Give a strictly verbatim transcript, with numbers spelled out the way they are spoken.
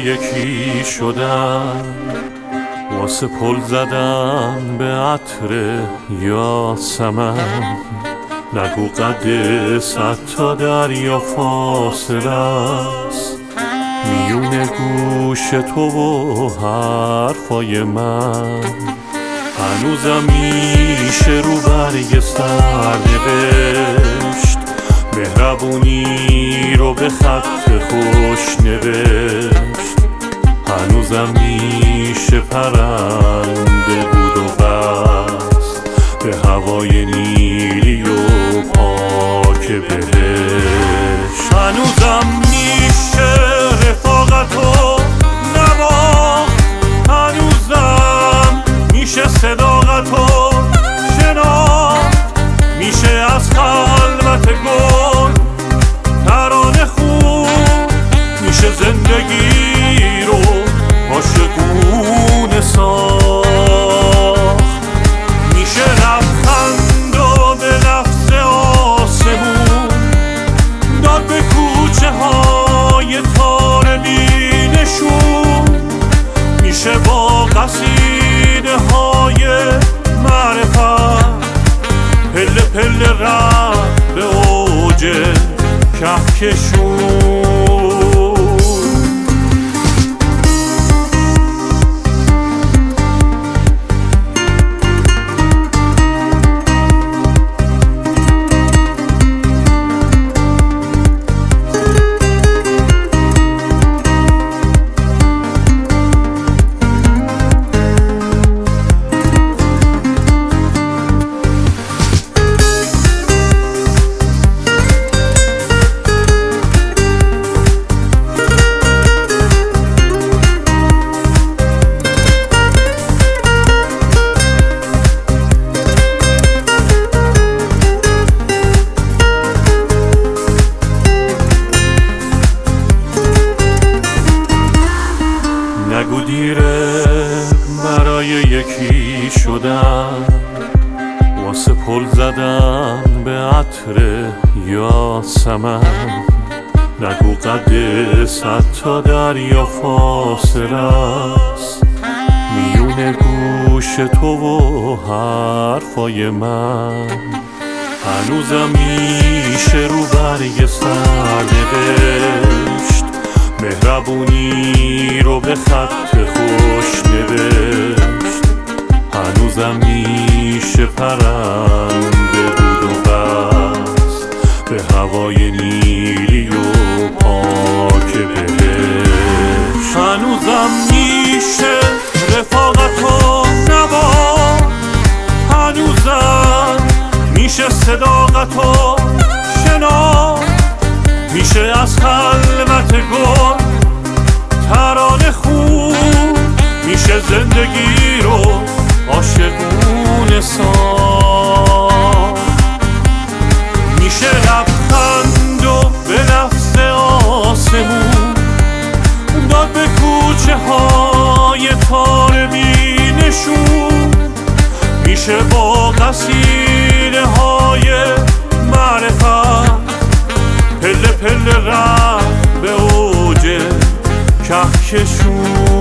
یکی شدن، واسه پل زدن به عطر یاسمن. نگو قد صد تا دریا فاصله است میون گوش تو و حرفای من. هنوزم میشه رو برگ سر نوشت مهربونی رو به خط خوش نوشت. هنوزم میشه پرنده بود و بس به هوای نیلی و پاک بهشت. هنوزم میشه رفاقت و نواخت، هنوزم میشه صداقت و شناخت. میشه از خلوت گل ترانه خوب، میشه زندگی رو عاشقونه ساخت. میشه لبخند و به لفظ آسمون داد به کوچه های تار بینشون. میشه با قصیده های معرفت پله پله رفت به اوج کهکشون. نگو دیره برای یکی شدن، واسه پل زدن به عطر یاسمن. نگو قد صد تا دریا فاصله است میون گوش تو و حرفای من. هنوزم میشه رو برگ سر نوشت مهربونی رو به خط خوش نوشت. هنوزم میشه پرنده بود و بس به هوای نیلی و پاک بهشت. هنوزم میشه رفاقت و نواخت، هنوزم میشه صداقت و شناخت. میشه از خلوت گل ترانه خوب، میشه زندگی رو عاشقونه ساخت. میشه لبخند و به لفظ آسمون داد به کوچه های تار بینشون. میشه با قصیده های معرفت پله پله رفت به اوج کهکشون.